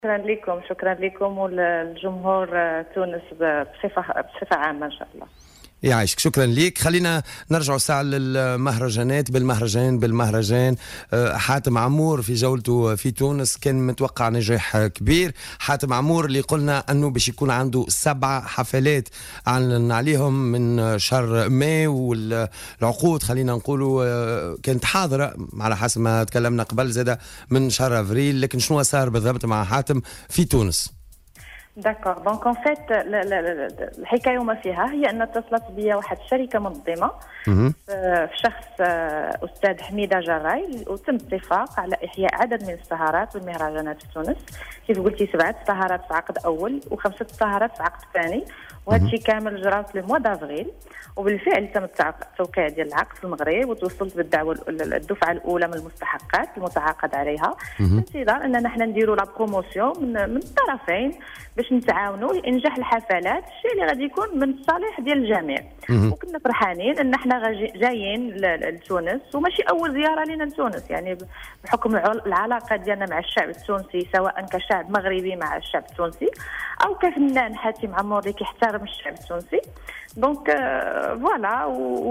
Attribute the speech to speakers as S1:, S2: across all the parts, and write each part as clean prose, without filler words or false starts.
S1: شكرا لكم والجمهور تونس بصفة عامة إن شاء الله.
S2: يعيشك، شكرا ليك. خلينا نرجع ساعة للمهرجانات. بالمهرجان حاتم عمور في جولته في تونس كان متوقع نجاح كبير. حاتم عمور اللي قلنا أنه باش يكون عنده 7 حفلات أعلن عليهم من شهر ماي، والعقود خلينا نقولوا كانت حاضرة على حسب ما تكلمنا قبل زادة من شهر أفريل. لكن شنو صار بالضبط مع حاتم في تونس؟
S1: داكور دونك اون فيت الحكايه وما فيها هي ان اتصلت بي واحد الشركه منظمه في شخص استاذ حميده جراي، وتم اتفاق على احياء عدد من السهرات والمهرجانات في تونس. كيف قلتي 7 سهرات في عقد اول و5 سهرات في عقد ثاني، وهذا الشيء كامل جرى في الموا دافريل. وبالفعل تم التوقيع ديال العقد في المغرب، وتوصلت بالدعوه الدفعه الاولى من المستحقات المتعاقد عليها، بانتظار اننا نحن نديروا لا بروموسيون من الطرفين باش نتعاونوا لانجاح الحفلات، الشيء اللي غادي يكون من الصالح ديال الجميع. وكنا فرحانين ان احنا جايين لتونس، وماشي اول زياره لنا لتونس، يعني بحكم العلاقه ديالنا مع الشعب التونسي، سواء كشعب مغربي مع الشعب التونسي او كفنان حاتم عمور اللي كيحترم الشعب التونسي. دونك فوالا،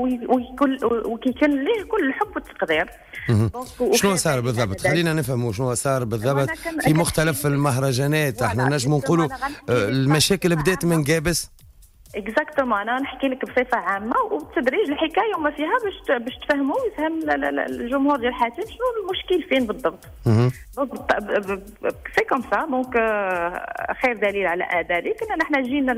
S1: وكيكون ليه كل الحب والتقدير.
S2: شنو صار بالضبط؟ خلينا نفهموا شنو صار بالضبط في مختلف المهرجانات. احنا نجم نقولوا المشاكل بدات من قابس.
S1: اكزاكتومون، انا نحكي لك بصفه عامه وبالتدريج الحكايه وما فيها باش تفهموا ويفهم الجمهور ديال حاتم شنو المشكل فين بالضبط. دونك سي كوم سا. دونك خير دليل على ذلك ان نحن جينا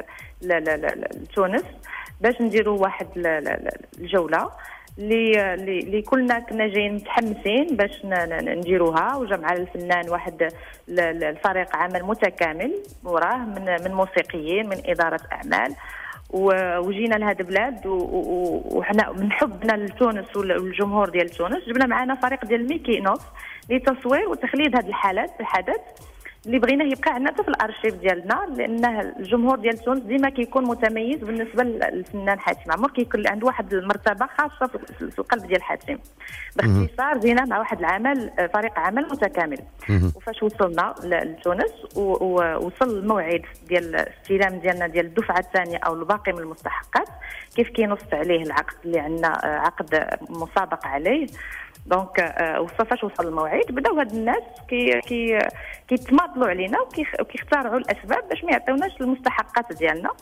S1: لتونس باش نديروا واحد الجوله اللي كلنا كنا جايين متحمسين باش نديروها، وجا مع الفنان واحد الفريق عمل متكامل وراه من موسيقيين من إدارة أعمال، وجينا لهذا البلاد وحنا من حبنا لتونس والجمهور ديال تونس جبنا معنا فريق ديال ميكي نوف لتصوير وتخليد هذا الحدث اللي بغينا يبقى عندنا في الارشيف ديالنا، لانه الجمهور ديال تونس ديما كيكون متميز بالنسبه للفنان حاتم عمور، كيكون عنده واحد المرتبه خاصه في القلب ديال حاتم. باختصار جينا مع واحد العمل، فريق عمل متكامل. وفاش وصلنا لتونس ووصل الموعد ديال الاستلام ديالنا ديال الدفعه الثانيه او الباقي من المستحقات كيف كينص عليه العقد اللي عندنا، عقد مسابق عليه. دونك فاش وصل الموعد بداو هاد الناس كيتماطلوا علينا وكيختاروا الاسباب باش ما يعطيوناش المستحقات ديالنا.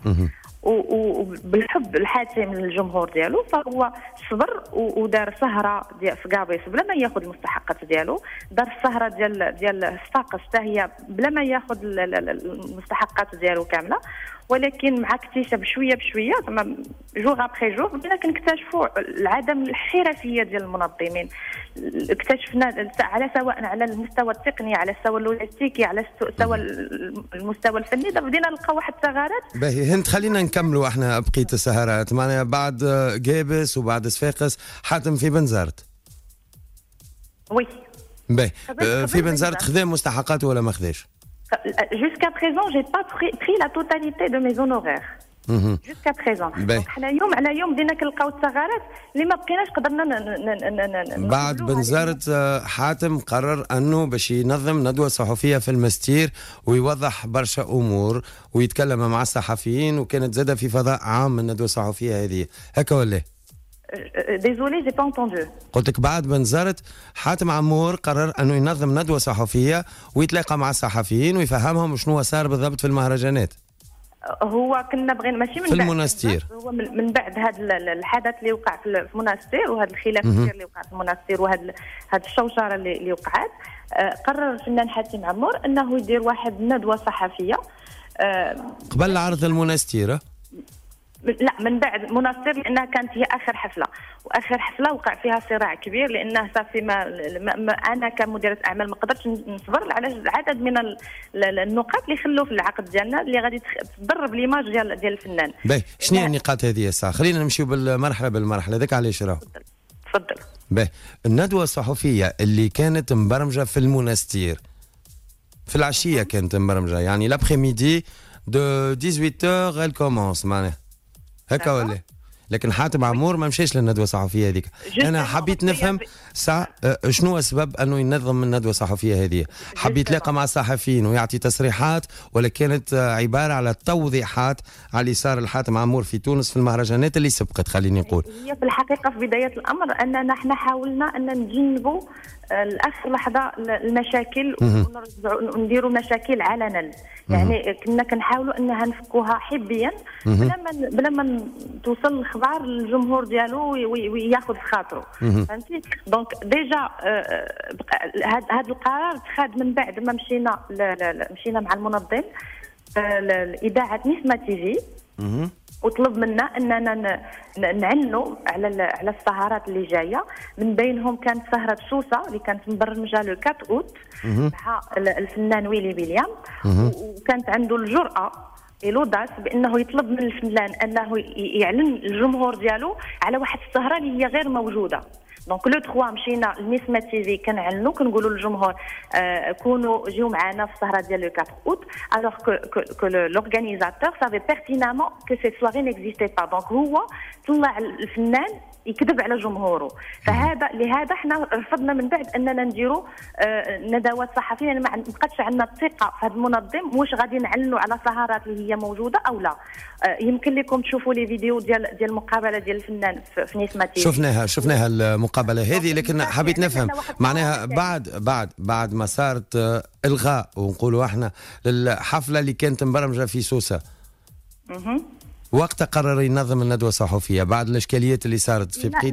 S1: وبالحب الحاتم للجمهور ديالو فهو صبر ودار سهره في قابيس بلا ما ياخذ المستحقات ديالو، دار السهره ديال صفاقس حتى هي بلا ما ياخذ المستحقات ديالو كامله. ولكن مع اكتشاف شويه بشويه زعما جوغ ابخي جوغ بدينا كنكتشفوا العدم الحرفيه ديال المنظمين. اكتشفنا سواء على المستوى التقني، على المستوى اللوجستيكي، على المستوى الفني، بدينا نلقى واحد الثغرات.
S2: باهي هند، خلينا نكملوا احنا بقيه السهرات. معناها بعد قابس وبعد صفاقس حاتم في بنزرت.
S1: وي
S2: باهي في بنزرت خذا مستحقاته ولا ما خذاش؟
S1: Jusqu'à présent, j'ai pas pris la totalité de mes honoraires. Jusqu'à présent. حنا يوم على يوم بدينا كنلقاو الثغرات اللي ما بقيناش قدرنا
S2: بعد بنزرت حاتم قرر انه باش ينظم ندوه صحفيه في المستير ويوضح برشا امور ويتكلم مع الصحفيين، وكانت زاده في فضاء عام من الندوه الصحفيه هذه، هكا ولا؟
S1: Désolé, j'ai pas entendu.
S2: قلت لك بعد بنزرت حاتم عمور قرر انه ينظم ندوه صحفيه ويتلاقى مع الصحفيين ويفهمهم شنو صار بالضبط في المهرجانات.
S1: هو كنا بغينا ماشي من
S2: في المنستير،
S1: هو من بعد هذا الحدث اللي وقع في المنستير وهذا الخلاف الكبير اللي وقع في المنستير وهذا الشوشره اللي وقعت، قرر الفنان حاتم عمور انه يدير واحد ندوه صحفيه
S2: قبل عرض المنستير.
S1: لا، من بعد مناصر، لانها كانت هي اخر حفله، واخر حفله وقع فيها صراع كبير، لانه صافي ما انا كمديره اعمال ما قدرتش نصبر على عدد من النقاط اللي خلوا في العقد ديالنا اللي غادي تضرب ليماج ديال الفنان.
S2: باهي شنو هي النقاط هذه يا سا؟ خلينا نمشيو بالمرحله ذاك علاش راه.
S1: تفضل.
S2: باهي الندوه الصحفيه اللي كانت مبرمجه في المنستير في العشيه كانت مبرمجه، يعني لابخي ميدي دو 18h elle commence معناها هكا ولا؟ لكن حاتم عمور ما مشاش للندوه الصحفيه هذيك. انا حبيت نفهم شنو اسباب انه ينظم الندوه الصحفيه هذه؟ حبيت يتلاقى مع الصحفيين ويعطي تصريحات، ولا كانت عباره على توضيحات على اللي صار لحاتم عمور في تونس في المهرجانات اللي سبقت؟ خليني نقول
S1: هي في الحقيقه في بدايه الامر اننا احنا حاولنا ان نتجنبوا لاخر لحظه المشاكل ونديروا مشاكل علنا. يعني كنا كنحاولوا انها نفكوها حبيا بلا ما توصل الاخبار للجمهور ديالو وياخذ في خاطره. فهمتي؟ دونك ديجا هذا القرار اتخذ من بعد ما مشينا مع المنظم الاذاعه نسمه تي في، وطلب منا اننا نعنوا على السهرات اللي جايه. من بينهم كانت سهره سوسه اللي كانت مبرمجه لو 4 اوت مع الفنان ويلي ويليام، وكانت عنده الجرأه لوداس بانه يطلب من الفنان انه يعلن الجمهور ديالو على واحد السهره اللي هي غير موجوده. دونك لو 3 مشينا لنسمة تي في كنعلنوا كنقولوا للجمهور كونوا جيو معنا في السهره ديال لو 4 اوت alors que l'organisateur savait pertinemment que cette soirée n'existait pas. دونك هو طلع الفنان يكذب على جمهوره. لهذا احنا رفضنا من بعد اننا نديروا ندوات صحفيه، لان ما بقاتش عندنا الثقه في هذا المنظم واش غادي نعلنوا على سهرات اللي هي موجوده او لا. يمكن لكم تشوفوا لي فيديو ديال المقابله ديال الفنان في نسمة تي في.
S2: شفناها المقابله هذه، لكن حبيت نفهم معناها بعد ما صارت الغاء ونقولوا احنا للحفله اللي كانت مبرمجه في سوسه، وقت قرر ينظم الندوه الصحفيه بعد الاشكاليات اللي صارت في بقيه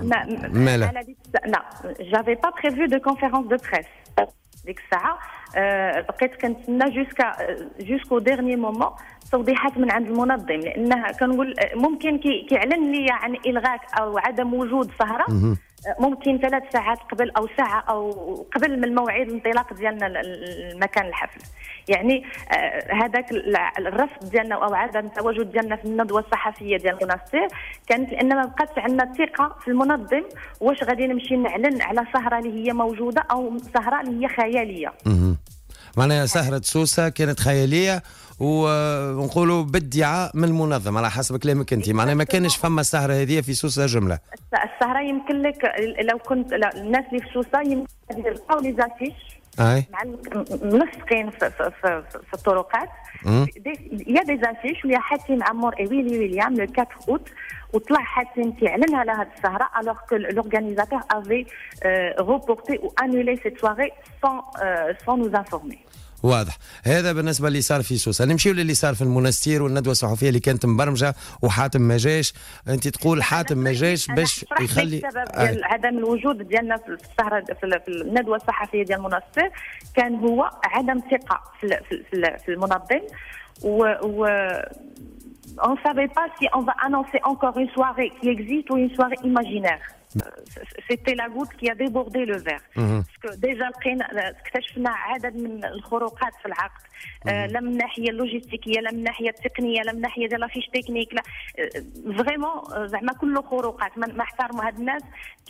S1: لا جافي با بريفو دو كونفيرونس دو بريس ديك الساعه. بقيت كنتسنى جوسكو ديرني مومون توضيحات من عند المنظم، لانها كنقول ممكن كيعلن لي عن الغاء او عدم وجود سهره ممكن 3 ساعات قبل او ساعه او قبل من موعد الانطلاق ديالنا المكان الحفل. يعني هذاك الرفض ديالنا او عدم التواجد ديالنا في الندوه الصحفيه ديال المنصه كانت لان ما بقاتش عندنا الثقه في المنظم واش غادي نمشي نعلن على سهره اللي هي موجوده او سهره اللي هي خياليه.
S2: معناها سهره سوسه كانت خياليه ونقولوا بادعاء من المنظم على حسب كلامك انت. معناها ما كانش فما السهره هذه في سوسه جمله.
S1: السهره يمكن لك لو كنت الناس اللي في سوسه يمكن يلقاو لي زافيش مع ملصقين في الطرقات. يا دي زافيش اللي حاتم عمور ويلي ويليام لو 4 اوت، وطلع حاتم كيعلن على هذه السهره alors que l'organisateur avait reporté ou annulé cette soirée sans nous informer.
S2: واضح. هذا بالنسبه اللي صار في سوسه. نمشيو للي صار في المنستير والندوه الصحفيه اللي كانت مبرمجه وحاتم ما جاش. انت تقول حاتم ما جاش باش يخلي
S1: السبب عدم الوجود ديالنا في السهره في الندوه الصحفيه ديال المنستير كان هو عدم ثقه في المنظم و on ne savait pas si on va annoncer encore une soirée qui existe ou une soirée imaginaire. C'était la goutte qui a débordé le verre. Parce que déjà اكتشفنا عدد من الخروقات في العقد، لا من الناحيه اللوجستيكيه لا من الناحيه التقنيه لا من الناحيه ديال لافيش تكنيك، لا فريمون زعما كله خروقات. ما احترموا هاد الناس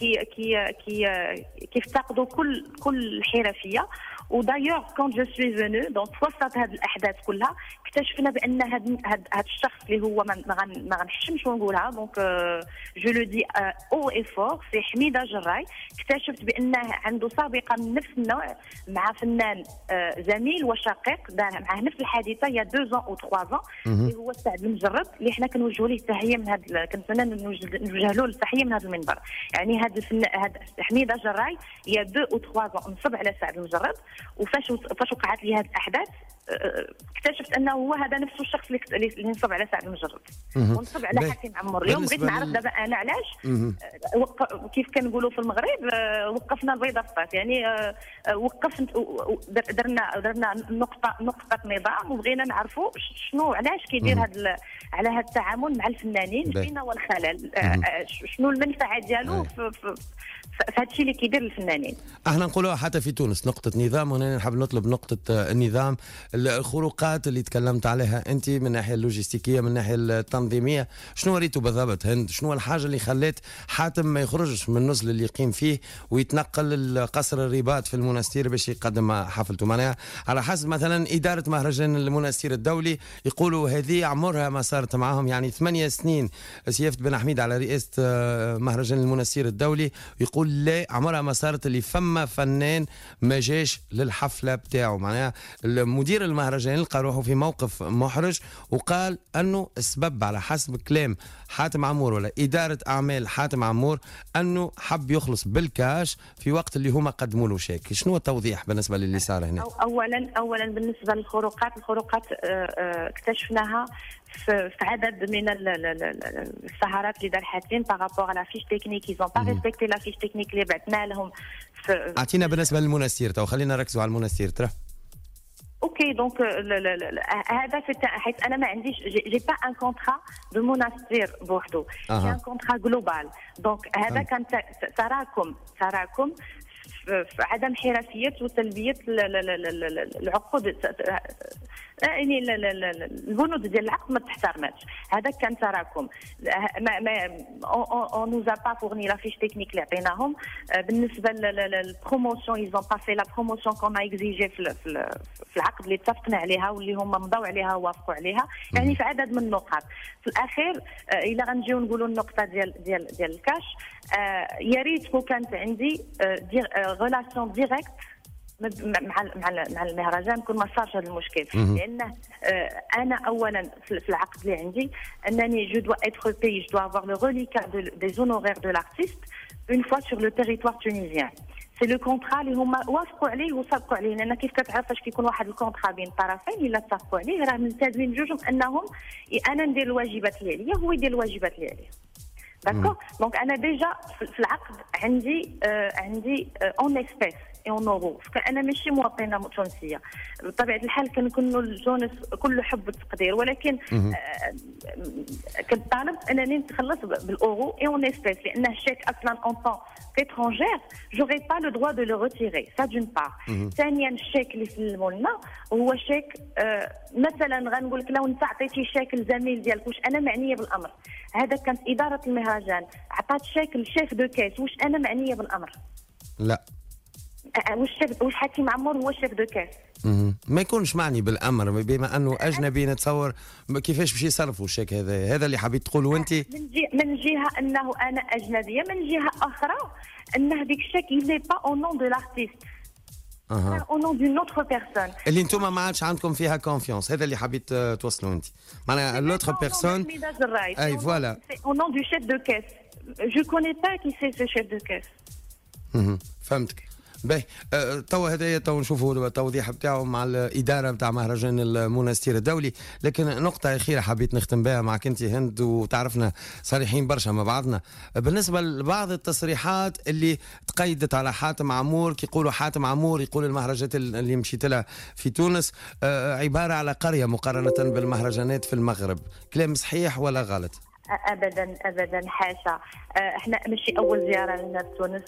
S1: كيفتقدوا كل الحرفيه. ودايوغ كون جو سوي فينو دونك وسط هذه الاحداث كلها اكتشفنا بان هذا الشخص اللي هو ما غنحشمش ونقولها دونك جو لو دي او اي فور سي حميده جراي. اكتشفت بانه عنده سابقه من نفس النوع مع فنان زميل وشقيق دار معاه نفس الحادثه يا 2 او 3 اللي هو سعد المجرد، اللي حنا كنوجهوا ليه التحيه من هذا كنتمنى نوجه له التحيه من هذا المنبر. يعني هذا حميده جراي يا 2 او 3 نصب على سعد المجرد، وفاش وقعت لي هذه الاحداث اكتشفت انه هو هذا نفس الشخص اللي نصب على سعد المجرد ونصب على حاتم عمور. اليوم بغيت نعرف دابا انا علاش كيف كنقولوا في المغرب وقفنا البيضه في الطاس. يعني درنا نقطه نظام وبغينا نعرفوا شنو علاش كيدير على هذا التعامل مع الفنانين، فينا والخلل شنو المنفعه ديالو في هذا الشيء اللي كيدير الفنانين.
S2: احنا نقولوها حتى في تونس نقطه نظام، وهنا نحب نطلب نقطه النظام الخروقات اللي تكلمت عليها انت من الناحيه اللوجستيكيه، من الناحيه التنظيميه، شنو ريتوا بالضبط هند؟ شنو الحاجه اللي خلت حاتم ما يخرجش من النزل اللي يقيم فيه ويتنقل لقصر الرباط في المنستير باش يقدم حفلته؟ معناها على حسب مثلا اداره مهرجان المنستير الدولي يقولوا هذه عمرها ما صارت معاهم، يعني 8 سنين سيافة بن حميد على رئاسه مهرجان المنستير الدولي، يقول لا عمرها ما صارت اللي فما فنان ما جاش للحفله بتاعه. معناها مدير المهرجان لقى روحه في موقف محرج وقال انه السبب على حسب كلام حاتم عمور ولا اداره اعمال حاتم عمور انه حب يخلص بالكاش في وقت اللي هما قدموا له شيك. شنو التوضيح بالنسبه للي صار هنا؟
S1: اولا بالنسبه للخروقات، اكتشفناها في عدد من السهرات اللي دار حاتم بارابور على فيش تكنيك، يزون با ريسبكتي لا فيش تكنيك اللي بعثنا لهم.
S2: اعطينا بالنسبه للمنستير، تو خلينا نركزوا على المنستير. ترى
S1: اوكي دونك هذا حيت انا ما عنديش جي با ان كونترا دو مونستير بوحدو، جي ان كونترا جلوبال. دونك هذا كان تراكم في عدم حرفيه وتلبيه العقود، يعني البنود ديال العقد ما تحترمتش. هذا كان تراكم. اون نوزا با فورني لا فيش تكنيك اللي عطيناهم. بالنسبه للبروموسيون يزون با في لا بروموسيون كون اكزيجي في العقد اللي اتفقنا عليها واللي هم مضوا عليها ووافقوا عليها، يعني في عدد من النقاط. في الاخير الى غنجيو نقولوا النقطه ديال الكاش، يا ريت كون كانت عندي غولاسيون ديريكت مع المهرجان كون ما صارش هذا المشكل. لانه انا اولا في العقد اللي عندي انني جو دو اتر بي، جو دو افوار لو ريليكا دي زونورير دو لارتيست اون فوا سور لو تيريتوار تونيزيان. سي لو كونترا اللي هما وافقوا عليه وصدقوا عليه، لان كيف كتعرف فاش كيكون واحد الكونترا بين طرفين الا اتفقوا عليه راه ملتزمين بجوجهم انهم انا ندير الواجبات اللي عليا هو يدير الواجبات اللي عليه. داكور. دونك انا ديجا في العقد عندي اون اسبيس اون اورو، انا ماشي مواطنه تونسيه بطبيعه الحال، كنكونوا تونس كله حب والتقدير، ولكن كنطالب انني نتخلص بالاورو اي اون اسبيس، لان الشيك اصلا اون طون كيترونجير جوغي با لو دروا دو لو ريتيري سا دون بار. ثانيا الشيك اللي سلموا لنا هو شيك مثلا غنقول لك لو انت عطيتي شيك لزميل ديالك واش انا معنيه بالامر؟ هذا كانت اداره المهرجان عطات شيك للشيف دو كيس، واش انا معنيه بالامر؟
S2: لا.
S1: واش حاتم عمور هو الشيف دو كاس؟
S2: ما يكونش معني بالامر، بما انه اجنبي نتصور كيفاش باش يصرفوا الشيك هذا اللي حبيت تقولوا انت.
S1: من جهه انه انا اجنبيه، من جهه اخرى ان هذيك الشيك يلي با او نون دو لارتيست، او نون دون اوتر بيرسون
S2: اللي انتم ما عادش عندكم فيها كونفيونس. هذا اللي حبيت توصلوا انت، معناها لوتر بيرسون. اي فوالا
S1: او نون دو شيف دو كاس. جو كوني با كي سي سو شيف دو كاس.
S2: فهمتك. باهي توا هذايا تو نشوفوا التوضيح بتاعه مع الاداره بتاع مهرجان المنستير الدولي. لكن نقطه اخيره حبيت نختم بها معك انت هند، وتعرفنا صريحين برشا مع بعضنا بالنسبه لبعض التصريحات اللي تقيدت على حاتم عمور. كيقولوا حاتم عمور يقول المهرجانات اللي مشيت لها في تونس عباره على قريه مقارنه بالمهرجانات في المغرب. كلام صحيح ولا غلط؟
S1: ابدا حاشا. احنا ماشي اول زياره لنا لتونس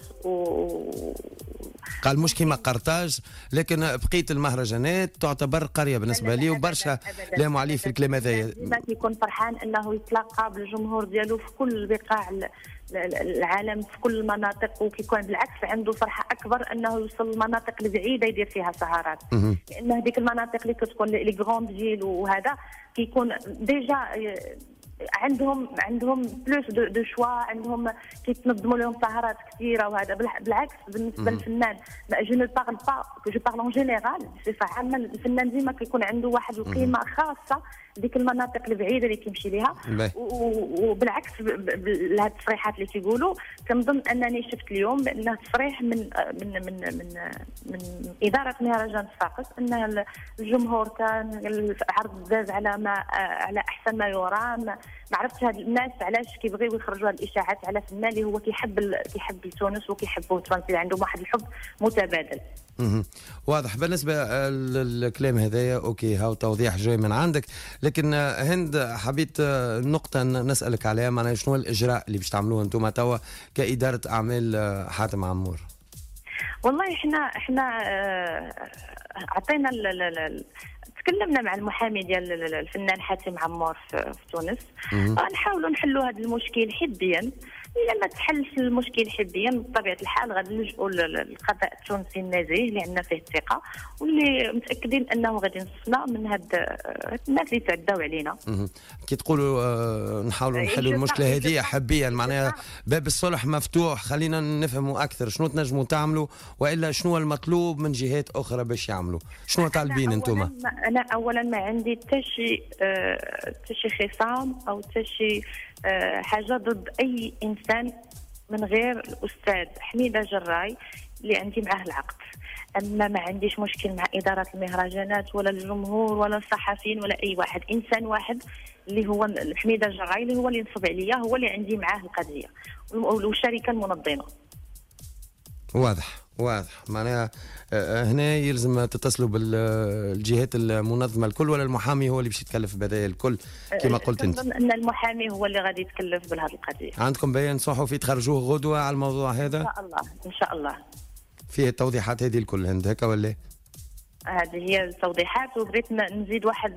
S2: قال مش كيما قرطاج، لكن بقيه المهرجانات تعتبر قريه بالنسبه لي، وبرشا لاموا عليه في الكلام هذايا.
S1: ديما كيكون فرحان انه يتلاقى بالجمهور ديالو في كل بقاع العالم في كل المناطق، وكيكون بالعكس عنده فرحه اكبر انه يوصل للمناطق البعيده يدير فيها سهرات، لان هذيك المناطق اللي كتكون لي غروند فيل وهذا كيكون ديجا عندهم بلوس دو شوا، عندهم كيتنظموا لهم سهرات كثيره وهذا. بالعكس بالنسبه للفنان جو نو بارل با، جو بارل اون جينيرال بصفه عامه، الفنان ديما كيكون عنده واحد القيمه خاصه ديك المناطق البعيده اللي كيمشي ليها. وبالعكس لهاد التصريحات اللي كيقولوا كنظن انني شفت اليوم بانه تصريح من من من من من اداره مهرجان صفاقس ان الجمهور كان العرض داز على احسن ما يرام. ما عرفتش هاد الناس علاش كيبغيو يخرجوا هاد الاشاعات على فنان اللي هو كيحب تونس وكيحبوا التوانسه، عندهم واحد الحب متبادل.
S2: واضح. بالنسبه للكلام هذايا اوكي، هاو توضيح جاي من عندك. لكن هند حبيت نقطه نسالك عليها، معناها شنو الاجراء اللي باش تعملوه انتم توا كاداره اعمال حاتم عمور؟
S1: والله احنا عطينا تكلمنا مع المحامي ديال الفنان حاتم عمور في تونس. غنحاولوا نحلوا هذا المشكل حديا. الا ما تحلش المشكل حديا بطبيعه الحال غادي نلجؤوا للقضاء التونسي النزيه اللي عندنا فيه الثقه، واللي متاكدين انه غادي ينصفنا من هاد الناس اللي تعداو علينا.
S2: كي تقولوا نحاولوا نحلوا المشكله هذه حبيا، معناها باب الصلح مفتوح. خلينا نفهموا اكثر شنو تنجموا تعملوا، والا شنو المطلوب من جهات اخرى باش يعملوا. شنو طالبين انتم؟
S1: انا اولا ما عندي حتى شي خصام او حتى شي حاجه ضد اي انسان من غير الاستاذ حميده جراي اللي عندي معاه العقد. اما ما عنديش مشكل مع اداره المهرجانات ولا الجمهور ولا الصحفيين ولا اي واحد. انسان واحد اللي هو حميده جراي اللي هو اللي نصب عليا، هو اللي عندي معاه القضيه، والشركه المنظمه.
S2: واضح معناها هنا يلزم تتصلوا بالجهات المنظمه الكل، ولا المحامي هو اللي باش يتكلف بهذا الكل كما قلت انت؟
S1: ان المحامي هو اللي غادي يتكلف بهذه القضيه.
S2: عندكم بيان صحفي تخرجوه غدوه على الموضوع هذا؟
S1: ان شاء الله
S2: فيه التوضيحات هذه الكل هكا ولا؟
S1: هذه هي التوضيحات. وبغيت نزيد واحد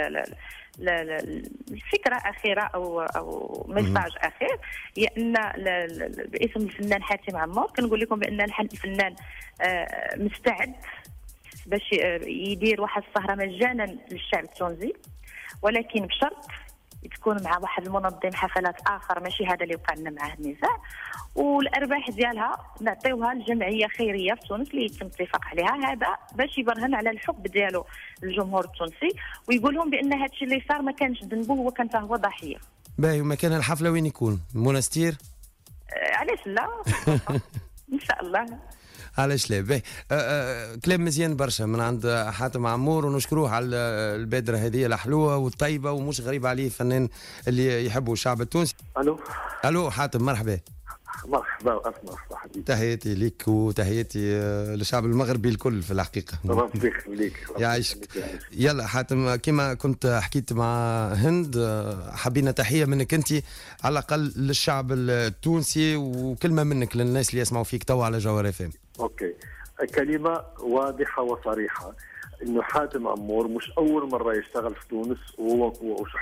S1: الفكره اخيره او ميساج اخير، هي ان باسم الفنان حاتم عمور كنقول لكم بان الفنان مستعد باش يدير واحد السهره مجانا للشعب التونسي، ولكن بشرط تكون مع واحد المنظم حفلات اخر ماشي هذا اللي وقع لنا معاه النزاع، والارباح ديالها نعطيوها لجمعيه خيريه في تونس اللي يتم الاتفاق عليها. هذا باش يبرهن على الحب ديالو للجمهور التونسي، ويقول لهم بان هذا الشيء اللي صار ما كانش ذنبه، هو كان هو ضحيه.
S2: باهي، ومكان الحفله وين يكون؟ المنستير؟
S1: علاش لا؟ ان شاء الله.
S2: علاش لا؟ باهي. كلام مزيان برشا من عند حاتم عمور، ونشكروه على البادره هذه الحلوه والطيبه، ومش غريب عليه فنان اللي يحبوا الشعب التونسي. الو حاتم، مرحبا.
S3: مرحبا حبيبي.
S2: تحياتي لك وتحياتي للشعب المغربي الكل في الحقيقه.
S3: ربي يخليك.
S2: يعيشك. يلا حاتم، كما كنت حكيت مع هند، حبينا تحيه منك انت على الاقل للشعب التونسي، وكلمه منك للناس اللي يسمعوا فيك توا على جوهر FM.
S3: اوكي، كلمه واضحه وصريحه انه حاتم عمور مش اول مره يشتغل في تونس، وهو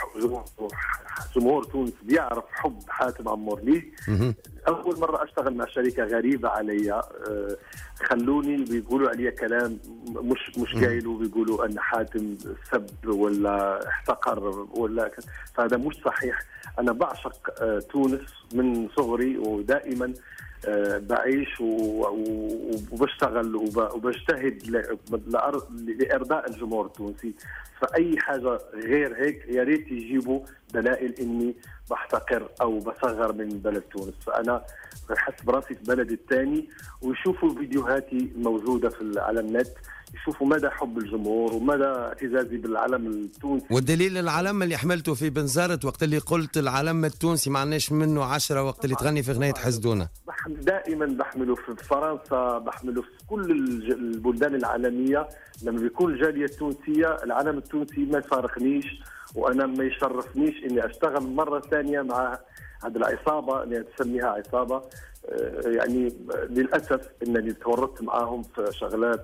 S3: جمهور تونس بيعرف حب حاتم عمور ليه. اول مره اشتغل مع شركه غريبه عليا، خلوني بيقولوا عليا كلام مش قايله، بيقولوا ان حاتم سب ولا احتقر ولا فهذا مش صحيح. انا بعشق تونس من صغري، ودائما بعيش وبشتغل وبجتهد لإرضاء الجمهور التونسي. فأي حاجة غير هيك يا ريت يجيبوا دلائل إني بحتقر أو بصغر من بلد تونس. فأنا بحس براسي في بلدي الثاني، ويشوفوا فيديوهاتي موجودة على النت، يشوفوا مدى حب الجمهور ومدى اعتزازي بالعلم التونسي.
S2: والدليل العلم اللي حملته في بنزرت وقت اللي قلت العلم التونسي ما عندناش منه 10، وقت اللي تغني في غنية حسدونا.
S3: دائما بحمله في فرنسا، بحمله في كل البلدان العالمية. لما بيكون الجالية التونسية العلم التونسي ما يفارقنيش، وأنا ما يشرفنيش إني أشتغل مرة ثانية مع هذه العصابة اللي تسميها عصابة. يعني للأسف إنني تورطت معاهم في شغلات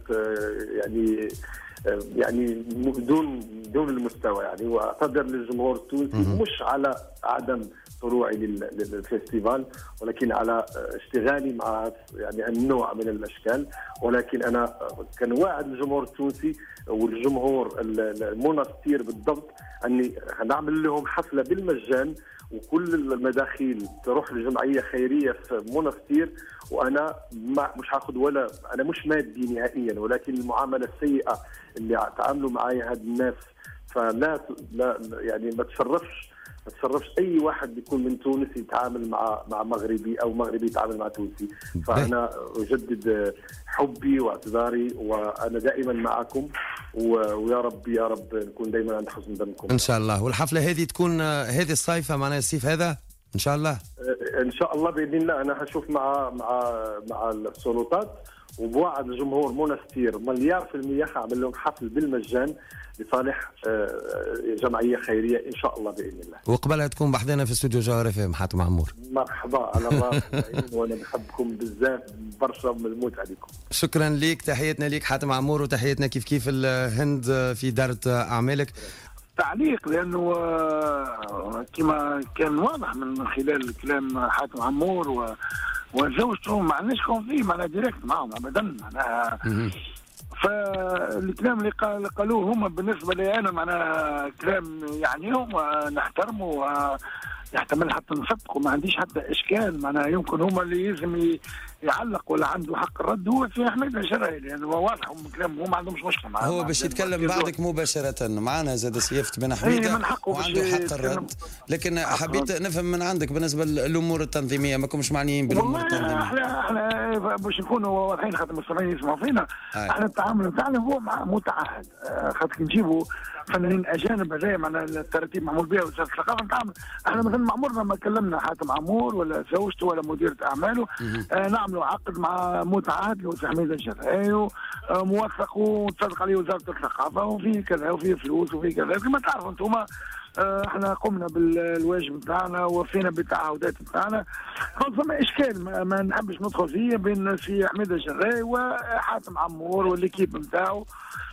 S3: يعني دون المستوى يعني. واعتذر للجمهور التونسي مش على عدم طلوعي للفيستيفال، ولكن على اشتغالي مع يعني النوع من الاشكال. ولكن انا كان واعد الجمهور التونسي والجمهور المنستير بالضبط اني نعمل لهم حفله بالمجان، وكل المداخيل تروح لجمعيه خيريه في منستير، وانا مش هاخذ ولا، انا مش مادي نهائيا، ولكن المعامله السيئه اللي تعاملوا معايا هاد الناس فلا يعني ما تشرفش اي واحد بيكون من تونس يتعامل مع مغربي او مغربي يتعامل مع تونسي. فانا اجدد حبي واعتذاري، وانا دائما معكم، ويا رب نكون دائما عند حسن ظنكم
S2: ان شاء الله. والحفله هذه تكون هذه الصيفه، معناها الصيف هذا ان شاء الله.
S3: ان شاء الله باذن الله. انا هشوف مع السلطات، وبوعد الجمهور منستير 100% حاعمل لهم حفل بالمجان لصالح جمعيه خيريه ان شاء الله باذن الله.
S2: وقبلها تكون بحذنا في استوديو جوهر اف ام حاتم عمور.
S3: مرحبا على الراس وانا بحبكم بزاف برشا بنموت عليكم.
S2: شكرا ليك، تحياتنا ليك حاتم عمور، وتحياتنا كيف الهند في دارة اعمالك.
S4: تعليق لانه كما كان واضح من خلال كلام حاتم عمور وزوجته ما عندناش كونفلي معناها ديريكت معهم ابدا معناها. فالكلام اللي قالوه هما بالنسبه لي انا معناها كلام يعنيهم ونحترمه يحتمل حتى نصدقه، ما عنديش حتى اشكال معناها. يمكن هما اللي يلزم يعلق ولا عنده حق الرد هو في احمد الشرعي، لانه واضح هم كلامهم ما عندهمش مشكله معاه.
S2: هو باش يتكلم بعدك مباشره معنا زاد سيافة بن حميده وعنده حق الرد، لكن حبيت نفهم من عندك بالنسبه للامور التنظيميه، ماكمش معنيين بالامور التنظيميه.
S4: احنا باش نكونوا واضحين خاطر المستمعين يسمعوا فينا، احنا التعامل بتاعنا هو مع متعهد، خاطر نجيبوا فنانين اجانب هذايا معناها الترتيب معمول بها وزاره الثقافه نتعامل. احنا مثلا ما عمرنا ما كلمنا حاتم عمور ولا زوجته ولا مديره اعماله، نعملوا عقد مع متعهد اللي هو سي حميد الجرعي موثق وتصدق عليه وزاره الثقافه وفي كذا وفي فلوس وفي كذا. كما تعرفوا انتم احنا قمنا بالواجب بتاعنا ووفينا بالتعهدات بتاعنا. فما اشكال ما نحبش ندخل فيه بين سي حميد الجرعي وحاتم عمور والليكيب نتاعو،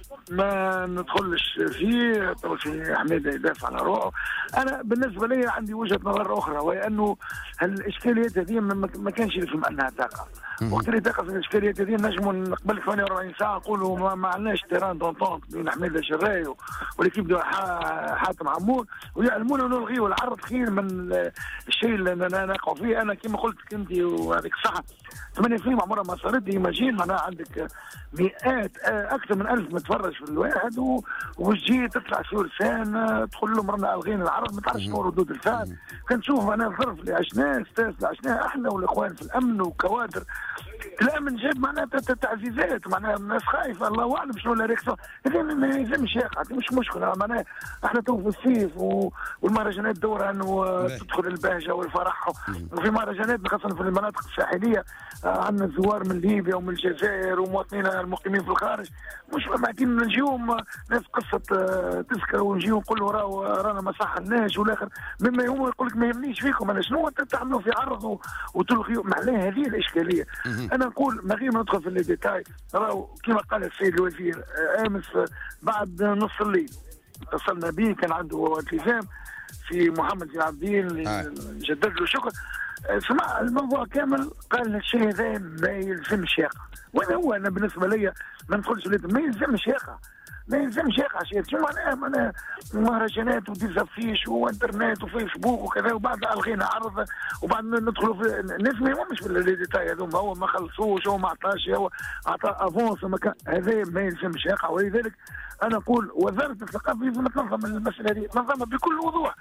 S4: ما ندخلش فيه. سي حميد يدافع على روحه. انا بالنسبه لي عندي وجهه نظر اخرى، وهي انه الاشكاليات هذه ما كانش يلزم انها تقع. وقت اللي تقع الاشكاليات هذه نجموا قبل 48 ساعه نقولوا ما عندناش تيران دونتونت بين حميد الجراي والكيب حاتم عمور ويعلمونا نلغيوا العرض خير من الشيء اللي نقعوا فيه. انا كما قلت انت وهذيك الصحه 8 فيلم عمرها ما صارت لي ماجين معناها عندك مئات اكثر من 1000 متفرج في الواحد وتجي تطلع في لسان تقول لهم رانا الغينا العرض ما تعرفش شنو ردود الفعل. كنشوف انا الظرف اللي عشناه ستاس اللي عشناه احنا والاخوان في الامن وكوادر لا من جد معناها تعزيزات معناها الناس خايفه الله اعلم شنو لا ريكسيون. هذا ما يلزمش يقع مش مشكله معناها احنا تو في الصيف والمهرجانات دورها انه تدخل البهجه والفرح وفي مهرجانات خاصه في المناطق الساحليه عندنا زوار من ليبيا ومن الجزائر ومواطنينا المقيمين في الخارج مش معتين نجيهم ناس قصه تذكر ونجيو نقولوا رانا ما صحناش والاخر مما هو يقول لك ما يهمنيش فيكم انا شنو تعملوا في عرض وتلغيوا معناها هذه الاشكاليه. انا نقول ما غير ما ندخل في الديتاي راهو كما قال السيد الوزير امس بعد نص الليل اتصلنا به كان عنده التزام في محمد بن عبد الدين جدد له شكر سمع الموضوع كامل قال الشيء هذا ما يلزمش يقع. وانا هو انا بالنسبه لي ما ندخلش ما يلزمش يقع ما يلزمش يقع شيء شو معناها مهرجانات وديزافيش وانترنت وفيسبوك وكذا وبعد الغينا عرض وبعد ندخلوا في الناس ما يهمش بالديتاي هذوما هو ما خلصوش هو ما عطاش هو عطى افونس هذا ما يلزمش يقع. ولذلك انا اقول وزاره الثقافه لازم تنظم المساله هذه تنظمها بكل وضوح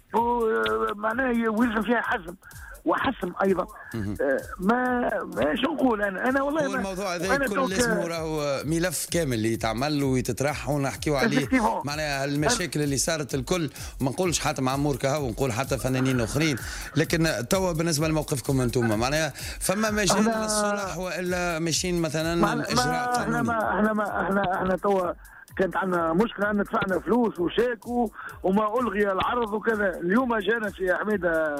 S4: ومعناها ويلزم فيها حزم وحسم ايضا. ما شو نقول انا والله
S2: هو الموضوع هذا كل اسمه راهو ملف كامل اللي يتعمل ويتطرح ونحكيو عليه معناها المشاكل اللي صارت الكل ما نقولش حاتم عمور كهو ونقول حتى فنانين اخرين لكن توا بالنسبه لموقفكم انتم معناها فما مجال للصلح والا ماشيين مثلا الاجراء قانوني.
S4: احنا توا كانت عندنا مشكله ان دفعنا فلوس وشاكو وما الغي العرض وكذا. اليوم جانا في حميده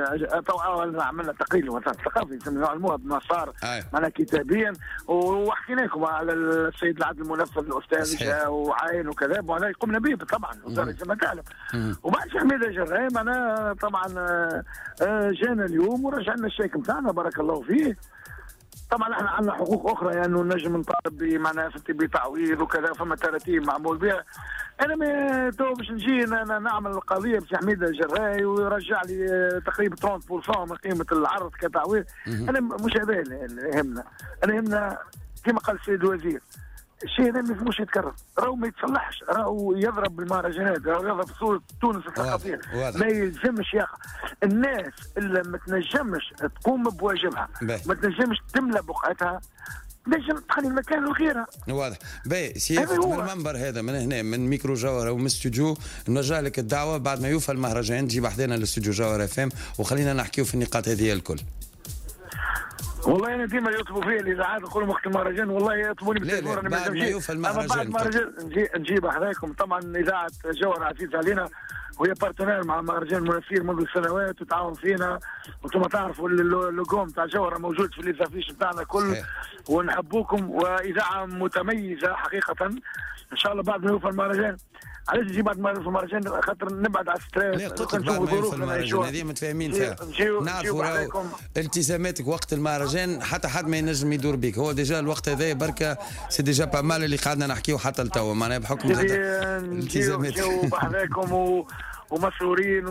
S4: عملنا تقرير وثائق ثقافي يسموها بمسار معنا كتابيا وحكينا لكم على السيد العدل المنفذ الاستاذ وعاين وكذا قمنا به طبعا وزاره كما تعلم. وبعد حميده جراي معنا طبعا جانا اليوم ورجعنا الشيك نتاعنا بارك الله فيه. طبعا احنا عندنا حقوق اخرى يعني نجم نطالب معناها بتعويض وكذا فما تراتيب معمول بها. انا ما تو باش نجي نعمل القضيه بسي حميد الجراي ويرجع لي تقريبا 30% من قيمه العرض كتعويض. انا مش هذا اللي يهمنا. انا يهمنا كما قال السيد الوزير الشيء هذا ما يلزموش يتكرر راهو ما يتصلحش راهو يضرب بالمهرجانات راهو يضرب في صوره تونس الثقافيه ما يلزمش يقع. الناس اللي ما تنجمش تقوم بواجبها ما تنجمش تملى بقعتها نجم تخلي المكان لغيرها.
S2: واضح. باهي سيف من المنبر هذا من هنا من ميكرو جوهر ومن استوديو نرجع لك الدعوه بعد ما يوفى المهرجان تجي بحذنا لاستوديو جوهر اف ام وخلينا نحكيو في النقاط هذه الكل.
S4: والله انا ديما يطلبوا فيا الاذاعات نقول وقت المهرجان، والله يطلبوني بالتليفون انا ما نمشيش. اما بعد المهرجان نجيب حذاكم. طبعا اذاعه جوهر عزيز علينا، وهي بارتنير مع مهرجان المنافير منذ سنوات وتعاون فينا، وانتم تعرفوا اللوجو نتاع جوهر موجود في ليزافيش نتاعنا كل، ونحبوكم واذاعه متميزه حقيقه. ان شاء الله بعد ما يوفى المهرجان. علاش نجي بعد ما يوفى المهرجان؟ خاطر نبعد على الستريس.
S2: لا قلت لك بعد ما يوفى المهرجان هذه متفاهمين فيها. نعرفوا التزاماتك وقت المهرجان حتى حد ما ينجم يدور بك. هو ديجا الوقت هذا بركه سي ديجا با مال اللي قعدنا نحكيو حتى لتوا معناها بحكم
S4: التزاماتك. نجيو بحذاكم ومسرورين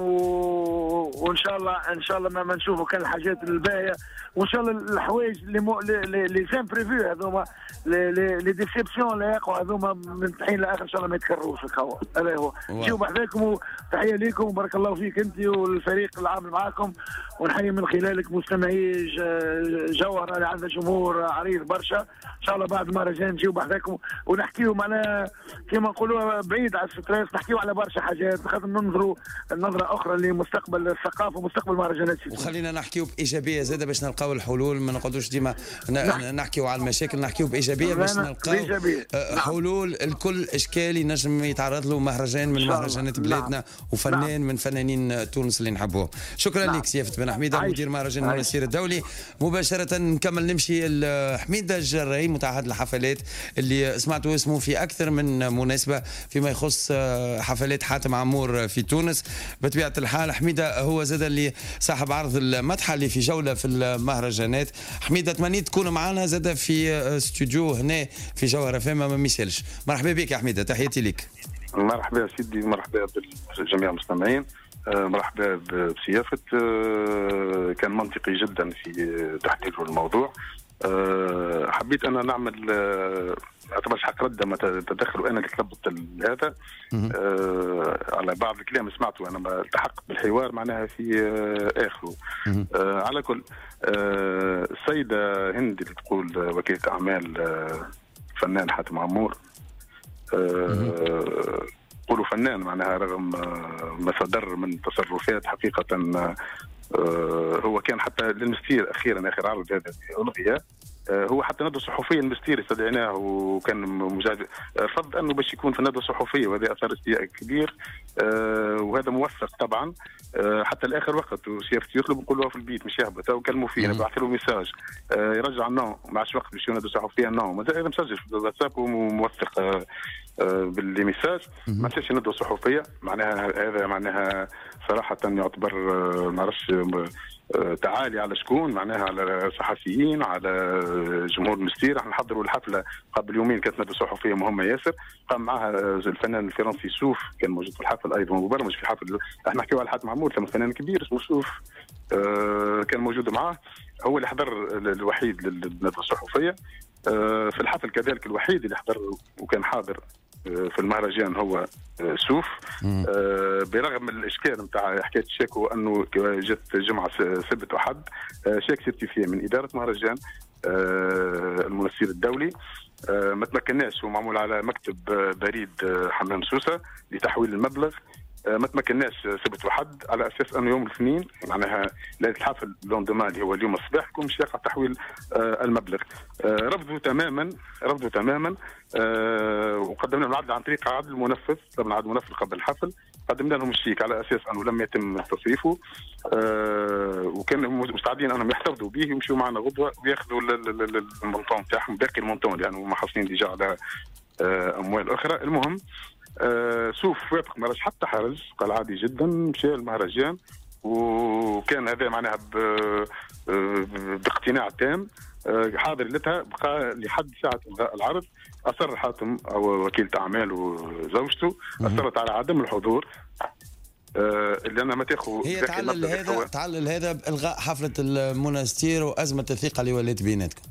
S4: وان شاء الله ما نشوفوا كان الحاجات الباهيه، وان شاء الله الحوايج اللي سان بريفيو هذوما لي ديسيبسيون اللي يقعوا هذوما من الحين لاخر ان شاء الله ما يتكرروش الخوا. هذا هو. نجيو بحذاكم وتحيه لكم وبارك الله فيك انت والفريق العامل معاكم، ونحيي من خلالك مستمعي جوهر اللي عندنا جمهور عريض برشا. ان شاء الله بعد المهرجان نجيو بحذاكم ونحكيو معناها كما نقولوا بعيد على الستريس، نحكيو على برشا حاجات خاطر ننظروا نظره اخرى لمستقبل الثقافه ومستقبل المهرجانات.
S2: وخلينا نحكيو بايجابيه زاده باش نلقاو الحلول، ما نقعدوش ديما نحكيو على المشاكل، نحكيو بايجابيه باش نلقاو حلول لكل اشكال ينجم يتعرض له مهرجان من مهرجانات بلادنا وفنان من فنانين تونس اللي نحبوه. شكرا لك سيافة بن حميده مدير مهرجان المناسير الدولي. مباشره نكمل نمشي لحميده الجراي متعهد الحفلات اللي سمعتوا اسمه في اكثر من مناسبه فيما يخص حفلات حاتم عمور في تونس. بطبيعه الحال حميده هو زاد اللي صاحب عرض المدحه اللي في جوله في المهرجانات. حميده تمنيت تكون معنا زاد في استوديو هنا في جوهر فما ما مثالش. مرحبا بك يا حميده، تحياتي لك.
S5: مرحبا يا سيدي، مرحبا بجميع المستمعين، مرحبا بسيافة. كان منطقي جدا في تحديد الموضوع. حبيت أنا نعمل اعتبر حق رد ما تدخل انا اللي طلبت هذا على بعض الكلام سمعته انا ما التحقت بالحوار معناها في اخره. على كل السيده هند اللي تقول وكيله اعمال فنان حاتم عمور، قولوا فنان معناها رغم ما صدر من تصرفات حقيقه هو كان حتى للمستير اخيرا اخر عرض هذا الغي هو حتى ندوه صحفيه المستير استدعيناه وكان مجاد رفض انه باش يكون في ندوه صحفيه، وهذا اثار استياء كبير وهذا موثق طبعا حتى لاخر وقت. وسيافتي يطلب نقول له في البيت مش يهبط او كلموا فيه، انا بعث له ميساج يرجع النوم ما عادش وقت باش ندوه صحفيه النوم، مازال مسجل في الواتساب وموثق بالميساج ما نساش ندوه صحفيه. معناها هذا معناها صراحه يعتبر ما عرفش تعالي على شكون، معناها على صحفيين على جمهور المستير. احنا نحضروا الحفله قبل يومين كانت ندوه صحفيه مهمه ياسر، قام معها الفنان الفرنسي سوف كان موجود في الحفل ايضا مبرمج في حفل. احنا نحكيو على حاتم عمور ثم فنان كبير اسمه سوف كان موجود معاه، هو اللي حضر الوحيد للندوه الصحفيه. في الحفل كذلك الوحيد اللي حضر وكان حاضر في المهرجان هو سوف. برغم الاشكال نتاع حكايه الشيكو انه جت جمعه سبت وحد شيك سيرتيفيه من اداره مهرجان المنسير الدولي ما تمكناش، ومعمول على مكتب بريد حمام سوسه لتحويل المبلغ. ما تمكناش سبت وحد على اساس انه يوم الاثنين معناها ليله الحفل لوندومان اللي هو اليوم الصباح يكون مش يقع تحويل المبلغ. رفضوا تماما وقدمنا لهم العدل عن طريق عدل المنفذ، طبعا عدل المنفذ قبل الحفل قدمنا لهم الشيك على اساس انه لم يتم تصريفه وكانوا مستعدين انهم يحتفظوا به ويمشوا معنا غدوه وياخذوا المونطون تاعهم باقي المونطون لانه يعني محصلين ديجا على اموال اخرى. المهم سوف وافق ما راش حتى حرج، قال عادي جدا مشى المهرجان وكان هذا معناها باقتناع تام حاضر لتها. بقى لحد ساعه الغاء العرض اصر حاتم او وكيله اعمال وزوجته اصرت على عدم الحضور اللي انا ما تاخذ.
S2: هي تعلل هذا بالغاء حفله المنستير وازمه الثقه اللي ولات بيناتكم.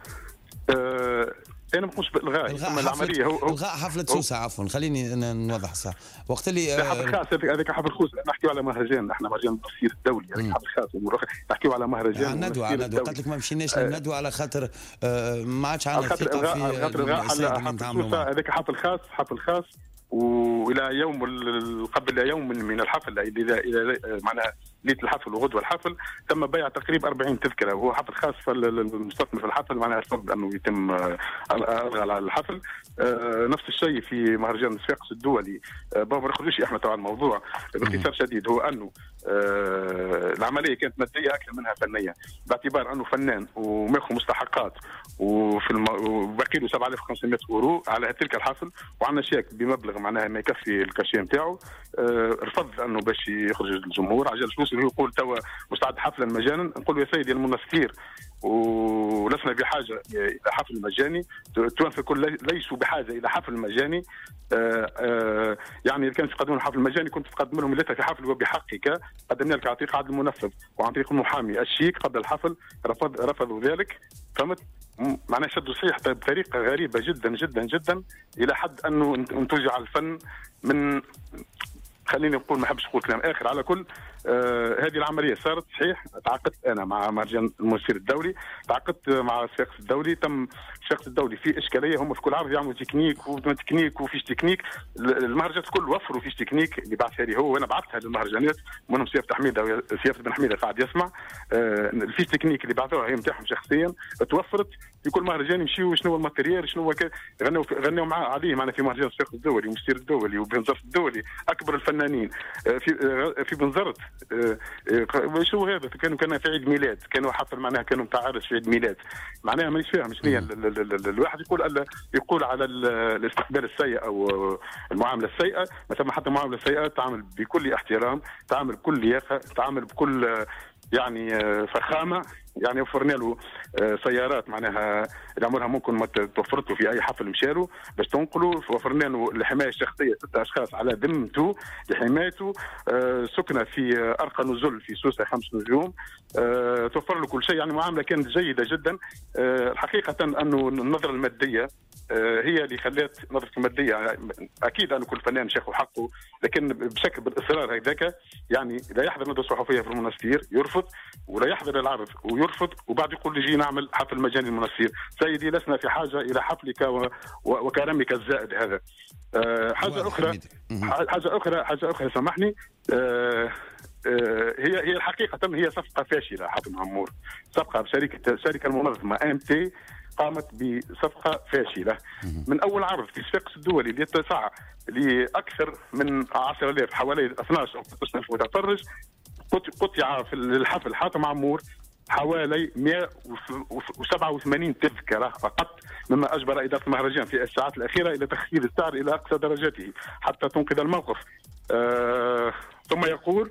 S5: انا ما نقولش بالغاء العمليه هو
S2: الغاء حفله سوسه عفوا خليني نوضح الصح وقت اللي
S5: حفل خاص هذاك حفل خاص نحكيو على مهرجان احنا مهرجان المنسير الدولي هذاك حفل خاص نحكيو على مهرجان
S2: ندوه قلت لك ما مشيناش للندوه على خاطر ما عادش عندنا ثقه في
S5: هذاك حفل خاص والى يوم قبل يوم من الحفل الى معناها ليله الحفل وغدوه الحفل تم بيع تقريبا 40 تذكره، وهو حفل خاص فالمستثمر في الحفل معناها رفض انه يتم الغاء على الحفل. نفس الشيء في مهرجان الصفاقس الدولي. ما نخرجوش احنا على الموضوع باختصار شديد، هو انه العمليه كانت ماديه اكثر منها فنيه، باعتبار انه فنان وماخذ مستحقات وباقي له 7500 اورو على تلك الحفل، وعندنا شيك بمبلغ معناها ما يكفي الكاشيه نتاعو. رفض انه باش يخرج الجمهور عجل فلوس، يقول توا مستعد حفلا مجانا. نقول يا سيدي المنسكير ولسنا بحاجه الى حفل مجاني، التوانسه الكل ليسوا بحاجه الى حفل مجاني. يعني كان تقدمون حفل مجاني كنت تقدم لهم ليتها في حفل وبحقك قدمنا لك عن طريق عدل المنفذ وعن طريق المحامي الشيك قبل الحفل. رفضوا ذلك، فهمت؟ معناها شدوا صيح بطريقه غريبه جدا جدا جدا، الى حد انه انتج على الفن من، خليني نقول ما نحبش نقول كلام اخر. على كل هذه العمليه صارت صحيح. تعاقدت انا مع مهرجان المسير الدولي، تعاقدت مع الصفاقس الدولي. تم الصفاقس الدولي في اشكاليه، هم في كل عرض يعملوا تكنيك وفيش تكنيك. المهرجانات الكل وفروا فيش تكنيك اللي بعثها لي هو، وانا بعثتها للمهرجانات، منهم سياف بن حميده قاعد يسمع. الفيش تكنيك اللي بعثوها هي نتاعهم شخصيا توفرت في كل مهرجان. يمشيوا شنو هو الماتيريال، شنو هو غنوا معاه عليه معنا في مهرجان الصفاقس الدولي والمسير الدولي وبنزرت الدولي اكبر الفنانين في بنزرت. شو هذا؟ كانوا في عيد ميلاد، كانوا حفل معناها كانوا نتاع عرس في عيد ميلاد. معناها مانيش فاهم شنو هي. الواحد يقول على الاستقبال السيء او المعامله السيئه. ما ثم حتى معامله سيئه، تعامل بكل احترام، تعامل بكل لياقه، تعامل بكل يعني فخامه. يعني وفرنا له سيارات معناها اللي عمرها ممكن ما توفرت له في اي حفل مشاروا باش تنقلوا. وفرنا له الحمايه الشخصيه 6 اشخاص على ذمته لحمايته. سكنه في ارقى نزل في سوسه 5 نجوم. توفر له كل شيء، يعني معامله كانت جيده جدا. الحقيقه انه النظره الماديه هي اللي خلات نظرة المادية. أكيد أن كل فنان شيخ حقه، لكن بشكل بالإصرار هذاك. يعني لا يحضر ندوة صحفية في المنستير يرفض، ولا يحضر العرض ويرفض، وبعد يقول لي جي نعمل حفل مجاني المنستير. سيدي لسنا في حاجة إلى حفلك وكرمك الزائد هذا. حاجة أخرى سامحني. هي الحقيقة هي صفقة فاشلة. حاتم عمور صفقة بشركة المنظمة AMT قامت بصفقة فاشلة. من أول عرض في الصفاقس الدولي اللي يتسع لأكثر من 10,000 حوالي 12 أو 13,000 متفرج، قطع في الحفل حاتم عمور حوالي 187 تذكرة فقط، مما أجبر إدارة المهرجان في الساعات الأخيرة إلى تخفيض السعر إلى أقصى درجاته حتى تنقذ الموقف. ثم يقول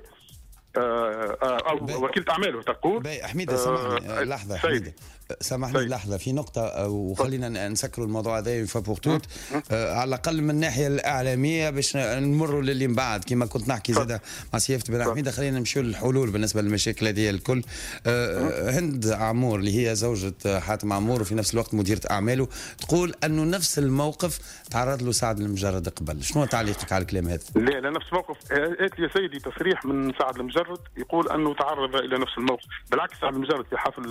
S5: أو وكيلة أعماله تقول
S2: حميدة سامحني لحظة. حميدة سامحني لحظة في نقطة، وخلينا نسكروا الموضوع هذا فبورتوت على الأقل من الناحية الإعلامية باش نمروا للي من بعد كما كنت نحكي زادة مع سيافة بن حميدة. خلينا نمشيو للحلول بالنسبة للمشاكل هذه الكل. هند عمور اللي هي زوجة حاتم عمور وفي نفس الوقت مديرة أعماله تقول أنه نفس الموقف تعرض له سعد المجرد قبل. شنو تعليقك على الكلام هذا؟
S5: لا نفس الموقف. قالت يا سيدي تصريح من سعد المجرد يقول أنه تعرض إلى نفس الموقف. بالعكس سعد المجرد في حفل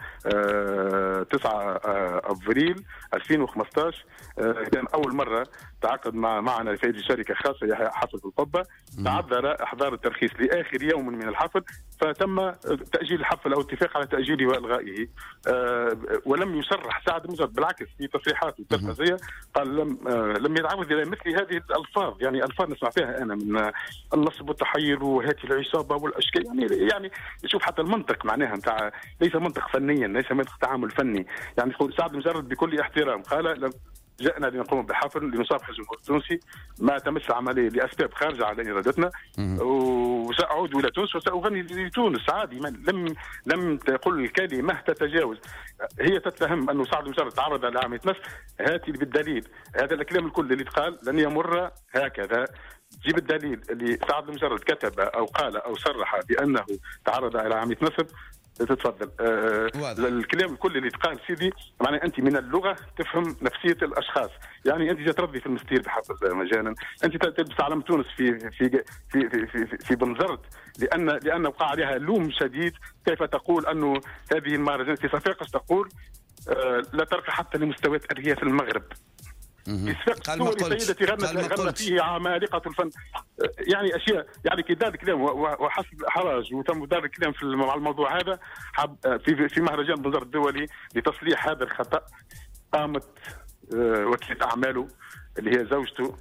S5: 9 أفريل 2015 كان أول مرة تعاقد معنا في شركة خاصة حفل في القبة. تعذر إحضار الترخيص لآخر يوم من الحفل، فتم تأجيل الحفل أو اتفاق على تأجيله وإلغائه. ولم يصرح سعد المجرد، بالعكس في تصريحاته التلفزية قال لم يتعرض إلى مثل هذه الألفاظ. يعني ألفاظ نسمع فيها أنا من النصب والتحير وهاتي العصابة والأشكال. يعني شوف حتى المنطق معناها نتاع ليس منطق فنيا، ليس منطق تعامل فني. يعني سعد المجرد بكل احترام قال جاءنا لنقوم بحفل لنصافح الجمهور التونسي، ما تمس عمليه لاسباب خارجه عن ارادتنا، وساعود الى تونس وساغني لتونس عادي. لم تقل كلمه تتجاوز. هي تتهم انه سعد المجرد تعرض لعمليه نصب. هاتي بالدليل. هذا الكلام الكل اللي تقال لن يمر هكذا. جيب الدليل اللي سعد المجرد كتب او قال او صرح بانه تعرض الى عمليه نصب. تتفضل. الكلام الكل اللي تقال سيدي معناه انت من اللغه تفهم نفسيه الاشخاص. يعني انت جا ترضي في المستير بحفل مجانا، انت تلبس علم تونس في في في في, في بنزرت لان وقع عليها لوم شديد. كيف تقول انه هذه المهرجان في صفاقس تقول لا ترقى حتى لمستويات ارياف المغرب. في صفاقس الدولي سيدتي غنى فيه عمالقه الفن. يعني اشياء يعني كي دار الكلام وحسب حرج وتم دار الكلام في الموضوع هذا في مهرجان بنزرت الدولي لتصليح هذا الخطا. قامت وكيله اعماله اللي هي زوجته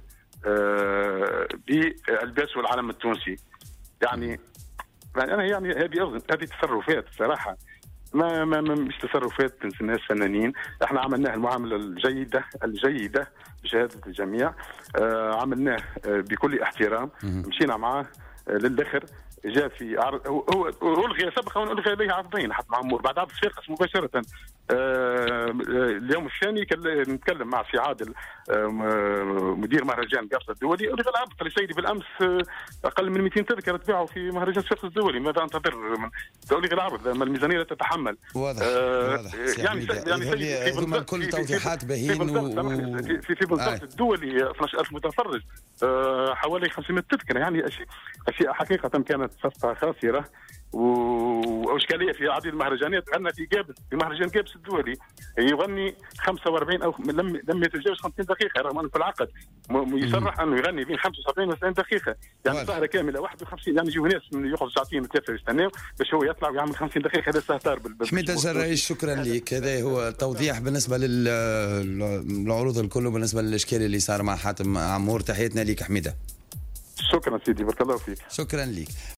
S5: بالباس والعلم التونسي. يعني انا يعني هذه تصرفات صراحه ما مش تصرفات ناس فنانين. احنا عملناه المعامله الجيده بشهاده الجميع. عملناه بكل احترام. مشينا معاه للاخر. جاء في عرض هو الغي سبق ان الغي اليه عرضين حتى معمور بعد عرض صفاقس مباشره. اليوم الثاني نتكلم مع سي عادل مدير مهرجان قابس الدولي. الغي العرض قال سيدي بالامس اقل من 200 تذكره تباعوا في مهرجان صفاقس الدولي، ماذا انتظر؟ الغي العرض ما الميزانيه لا تتحمل.
S2: واضح. يعني هذوما كل توضيحات باهين.
S5: في بنزرت الدولي 12000 متفرج، حوالي 500 تذكره. يعني اشياء حقيقه كانت صفقه خاسره واشكاليه في عديد المهرجانات. غنى في مهرجان قابس الدولي يغني 45 او لم يتجاوز 50 دقيقه، رغم انه في العقد يصرح انه يغني بين 75 و 90 دقيقه. يعني سهره كامله 51. يعني يجوا ناس ياخذوا ساعتين وثلاثه يستناو باش هو يطلع ويعمل 50 دقيقه. هذا استهتار
S2: حميد الجرايش، شكرا لك. هذا هو توضيح بالنسبه للعروض الكل وبالنسبه للاشكال اللي صار مع حاتم عمور. تحياتنا لك حميده.
S5: شكرا سيدي، بارك الله فيك.
S2: شكرا لك.